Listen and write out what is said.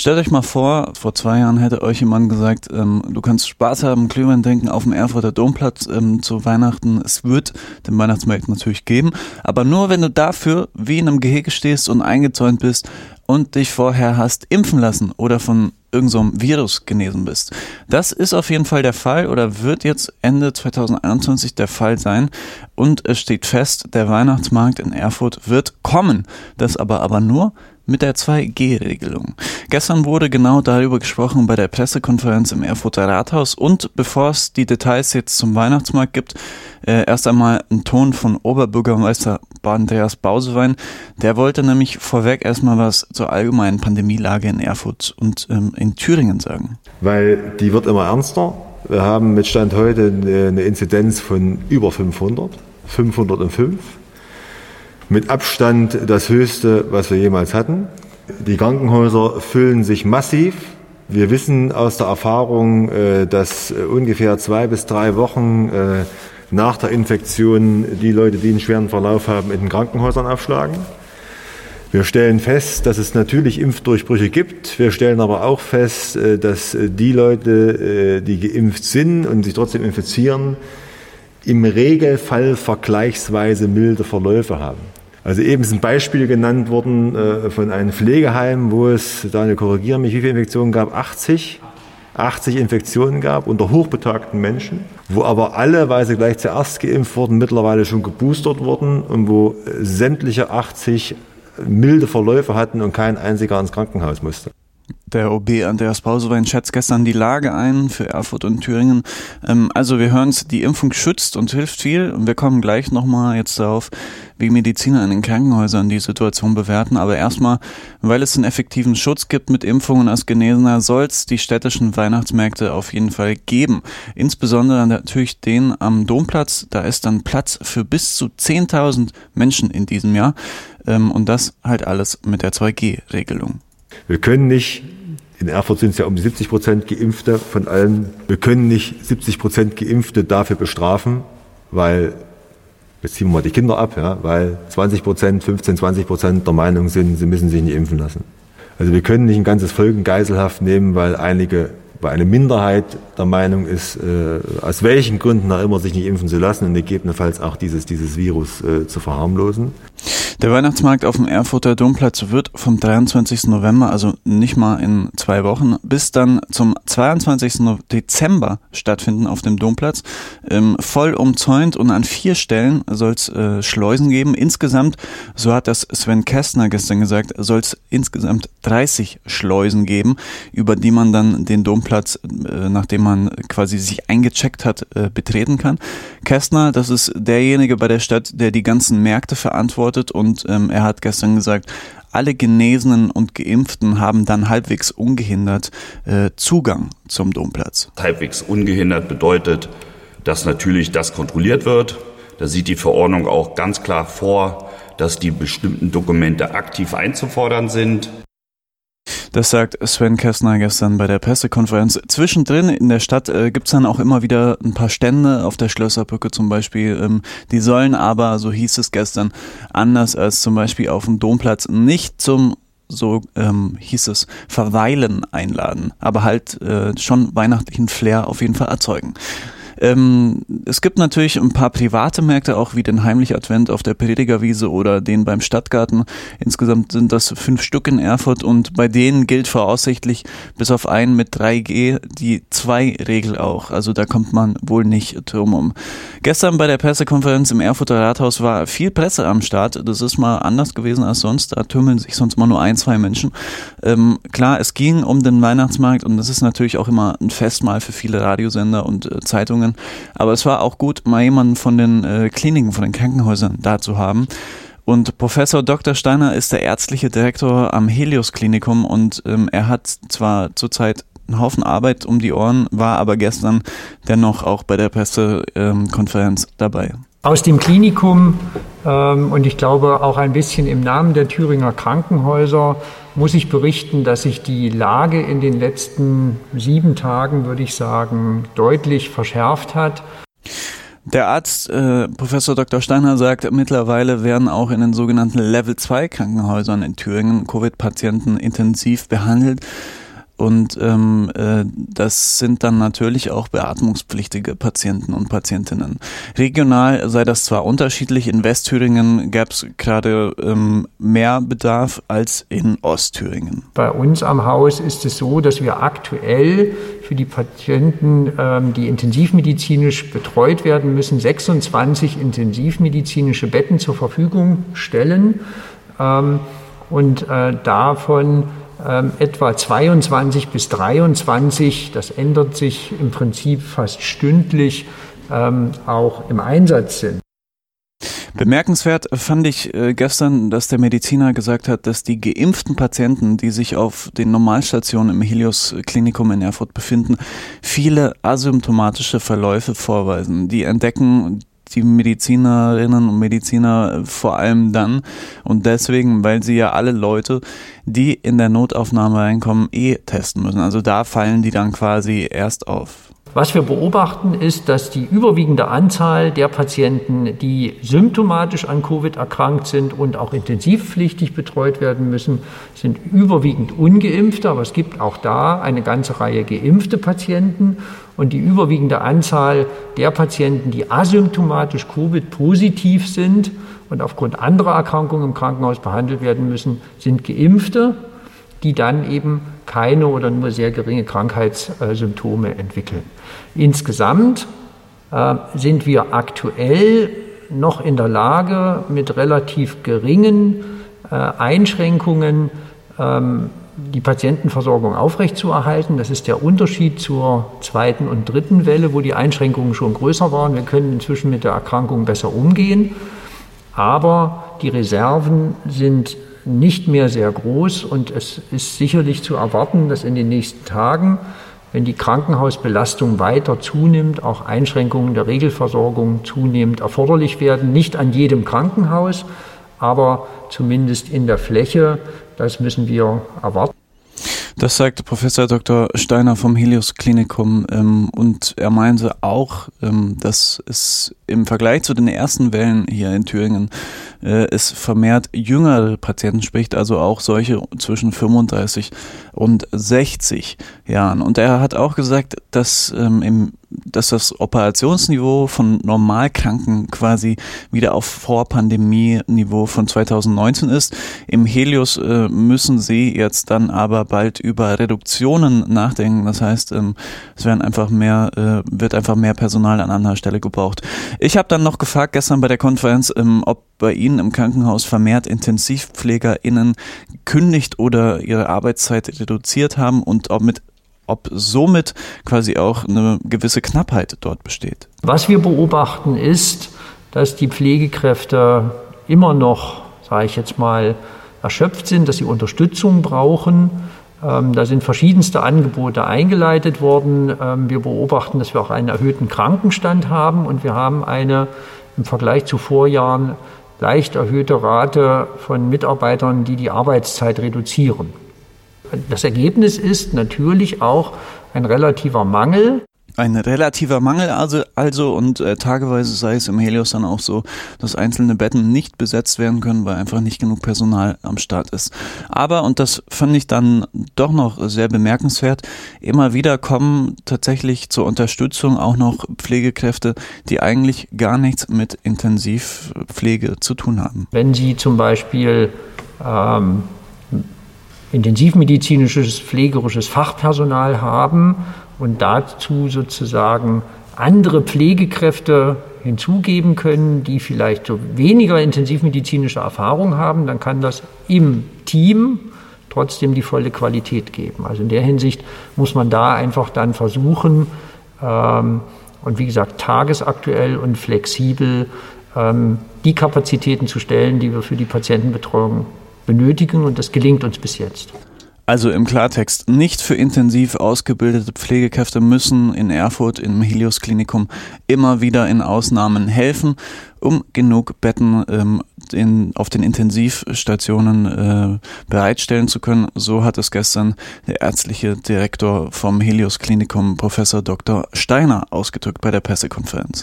Stellt euch mal vor 2 Jahren hätte euch jemand gesagt, du kannst Spaß haben, Glühwein trinken auf dem Erfurter Domplatz zu Weihnachten. Es wird den Weihnachtsmarkt natürlich geben, aber nur wenn du dafür wie in einem Gehege stehst und eingezäunt bist und dich vorher hast impfen lassen oder von irgend so einem Virus genesen bist. Das ist auf jeden Fall der Fall oder wird jetzt Ende 2021 der Fall sein und es steht fest, der Weihnachtsmarkt in Erfurt wird kommen. Das aber nur mit der 2G-Regelung. Gestern wurde genau darüber gesprochen bei der Pressekonferenz im Erfurter Rathaus und bevor es die Details jetzt zum Weihnachtsmarkt gibt, erst einmal ein Ton von Oberbürgermeister Andreas Bausewein. Der wollte nämlich vorweg erstmal was zur allgemeinen Pandemielage in Erfurt und in Thüringen sagen. Weil die wird immer ernster. Wir haben mit Stand heute eine Inzidenz von über 500, 505. Mit Abstand das höchste, was wir jemals hatten. Die Krankenhäuser füllen sich massiv. Wir wissen aus der Erfahrung, dass ungefähr 2 bis 3 Wochen nach der Infektion die Leute, die einen schweren Verlauf haben, in den Krankenhäusern aufschlagen. Wir stellen fest, dass es natürlich Impfdurchbrüche gibt. Wir stellen aber auch fest, dass die Leute, die geimpft sind und sich trotzdem infizieren, im Regelfall vergleichsweise milde Verläufe haben. Also eben sind Beispiele genannt worden von einem Pflegeheim, wo es, Daniel, korrigiere mich, wie viele Infektionen gab? 80 Infektionen gab unter hochbetagten Menschen, wo aber alle, weil sie gleich zuerst geimpft wurden, mittlerweile schon geboostert wurden und wo sämtliche 80 milde Verläufe hatten und kein einziger ins Krankenhaus musste. Der OB Andreas Bausewein schätzt gestern die Lage ein für Erfurt und Thüringen. Also wir hören es, die Impfung schützt und hilft viel. Und wir kommen gleich nochmal jetzt darauf, wie Mediziner in den Krankenhäusern die Situation bewerten. Aber erstmal, weil es einen effektiven Schutz gibt mit Impfungen als Genesener, soll es die städtischen Weihnachtsmärkte auf jeden Fall geben. Insbesondere natürlich den am Domplatz. Da ist dann Platz für bis zu 10.000 Menschen in diesem Jahr. Und das halt alles mit der 2G-Regelung. Wir können nicht, in Erfurt sind es ja um 70% Geimpfte von allen, wir können nicht 70% Geimpfte dafür bestrafen, weil, jetzt ziehen wir mal die Kinder ab, ja, weil 20% der Meinung sind, sie müssen sich nicht impfen lassen. Also wir können nicht ein ganzes Volk in Geiselhaft nehmen, weil eine Minderheit der Meinung ist, aus welchen Gründen auch immer sich nicht impfen zu lassen und gegebenenfalls auch dieses Virus zu verharmlosen. Der Weihnachtsmarkt auf dem Erfurter Domplatz wird vom 23. November, also nicht mal in 2 Wochen, bis dann zum 22. Dezember stattfinden auf dem Domplatz. Voll umzäunt und an 4 Stellen soll es Schleusen geben. Insgesamt, so hat das Sven Kästner gestern gesagt, soll es insgesamt 30 Schleusen geben, über die man dann den Domplatz, nachdem man quasi sich eingecheckt hat, betreten kann. Kästner, das ist derjenige bei der Stadt, der die ganzen Märkte verantwortet und er hat gestern gesagt, alle Genesenen und Geimpften haben dann halbwegs ungehindert Zugang zum Domplatz. Halbwegs ungehindert bedeutet, dass natürlich das kontrolliert wird. Da sieht die Verordnung auch ganz klar vor, dass die bestimmten Dokumente aktiv einzufordern sind. Das sagt Sven Kästner gestern bei der Pressekonferenz. Zwischendrin in der Stadt gibt's dann auch immer wieder ein paar Stände, auf der Schlösserbrücke zum Beispiel. Die sollen aber, so hieß es gestern, anders als zum Beispiel auf dem Domplatz nicht zum, so hieß es, Verweilen einladen, aber halt schon weihnachtlichen Flair auf jeden Fall erzeugen. Es gibt natürlich ein paar private Märkte, auch wie den Heimlich Advent auf der Predigerwiese oder den beim Stadtgarten. Insgesamt sind das 5 Stück in Erfurt und bei denen gilt voraussichtlich bis auf einen mit 3G die 2-Regel auch. Also da kommt man wohl nicht drum um. Gestern bei der Pressekonferenz im Erfurter Rathaus war viel Presse am Start. Das ist mal anders gewesen als sonst. Da tümmeln sich sonst mal nur 1, 2 Menschen. Klar, es ging um den Weihnachtsmarkt und das ist natürlich auch immer ein Festmahl für viele Radiosender und Zeitungen. Aber es war auch gut, mal jemanden von den Kliniken, von den Krankenhäusern da zu haben. Und Professor Dr. Steiner ist der ärztliche Direktor am Helios-Klinikum und er hat zwar zurzeit einen Haufen Arbeit um die Ohren, war aber gestern dennoch auch bei der Pressekonferenz dabei. Aus dem Klinikum und ich glaube auch ein bisschen im Namen der Thüringer Krankenhäuser muss ich berichten, dass sich die Lage in den letzten 7 Tagen, würde ich sagen, deutlich verschärft hat. Der Arzt, Professor Dr. Steiner, sagt, mittlerweile werden auch in den sogenannten Level-2-Krankenhäusern in Thüringen Covid-Patienten intensiv behandelt. Und das sind dann natürlich auch beatmungspflichtige Patienten und Patientinnen. Regional sei das zwar unterschiedlich, in Westthüringen gäbe es gerade mehr Bedarf als in Ostthüringen. Bei uns am Haus ist es so, dass wir aktuell für die Patienten, die intensivmedizinisch betreut werden müssen, 26 intensivmedizinische Betten zur Verfügung stellen und davon etwa 22 bis 23, das ändert sich im Prinzip fast stündlich, auch im Einsatz sind. Bemerkenswert fand ich gestern, dass der Mediziner gesagt hat, dass die geimpften Patienten, die sich auf den Normalstationen im Helios Klinikum in Erfurt befinden, viele asymptomatische Verläufe vorweisen. Die entdecken die Medizinerinnen und Mediziner vor allem dann und deswegen, weil sie ja alle Leute, die in der Notaufnahme reinkommen, testen müssen. Also da fallen die dann quasi erst auf. Was wir beobachten, ist, dass die überwiegende Anzahl der Patienten, die symptomatisch an Covid erkrankt sind und auch intensivpflichtig betreut werden müssen, sind überwiegend ungeimpfte, aber es gibt auch da eine ganze Reihe geimpfte Patienten. Und die überwiegende Anzahl der Patienten, die asymptomatisch Covid-positiv sind und aufgrund anderer Erkrankungen im Krankenhaus behandelt werden müssen, sind Geimpfte, die dann eben keine oder nur sehr geringe Krankheitssymptome entwickeln. Insgesamt sind wir aktuell noch in der Lage, mit relativ geringen Einschränkungen die Patientenversorgung aufrechtzuerhalten. Das ist der Unterschied zur zweiten und dritten Welle, wo die Einschränkungen schon größer waren. Wir können inzwischen mit der Erkrankung besser umgehen, aber die Reserven sind nicht mehr sehr groß und es ist sicherlich zu erwarten, dass in den nächsten Tagen, wenn die Krankenhausbelastung weiter zunimmt, auch Einschränkungen der Regelversorgung zunehmend erforderlich werden. Nicht an jedem Krankenhaus, aber zumindest in der Fläche. Das müssen wir erwarten. Das sagte Professor Dr. Steiner vom Helios Klinikum und er meinte auch, dass es im Vergleich zu den ersten Wellen hier in Thüringen es vermehrt jüngere Patienten spricht, also auch solche zwischen 35 und 60 Jahren. Und er hat auch gesagt, dass das Operationsniveau von Normalkranken quasi wieder auf Vor-Pandemie-Niveau von 2019 ist. Im Helios müssen sie jetzt dann aber bald über Reduktionen nachdenken. Das heißt, es wird einfach mehr Personal an anderer Stelle gebraucht. Ich habe dann noch gefragt gestern bei der Konferenz, ob bei Ihnen im Krankenhaus vermehrt IntensivpflegerInnen gekündigt oder ihre Arbeitszeit reduziert haben und ob somit quasi auch eine gewisse Knappheit dort besteht. Was wir beobachten ist, dass die Pflegekräfte immer noch, sage ich jetzt mal, erschöpft sind, dass sie Unterstützung brauchen. Da sind verschiedenste Angebote eingeleitet worden. Wir beobachten, dass wir auch einen erhöhten Krankenstand haben und wir haben eine im Vergleich zu Vorjahren leicht erhöhte Rate von Mitarbeitern, die die Arbeitszeit reduzieren. Das Ergebnis ist natürlich auch ein relativer Mangel. Ein relativer Mangel also und tageweise sei es im Helios dann auch so, dass einzelne Betten nicht besetzt werden können, weil einfach nicht genug Personal am Start ist. Aber, und das fand ich dann doch noch sehr bemerkenswert, immer wieder kommen tatsächlich zur Unterstützung auch noch Pflegekräfte, die eigentlich gar nichts mit Intensivpflege zu tun haben. Wenn Sie zum Beispiel intensivmedizinisches, pflegerisches Fachpersonal haben und dazu sozusagen andere Pflegekräfte hinzugeben können, die vielleicht so weniger intensivmedizinische Erfahrung haben, dann kann das im Team trotzdem die volle Qualität geben. Also in der Hinsicht muss man da einfach dann versuchen, und wie gesagt, tagesaktuell und flexibel die Kapazitäten zu stellen, die wir für die Patientenbetreuung benötigen, und das gelingt uns bis jetzt. Also im Klartext, nicht für intensiv ausgebildete Pflegekräfte müssen in Erfurt im Helios Klinikum immer wieder in Ausnahmen helfen, um genug Betten auf den Intensivstationen bereitstellen zu können. So hat es gestern der ärztliche Direktor vom Helios Klinikum, Professor Dr. Steiner, ausgedrückt bei der Pressekonferenz.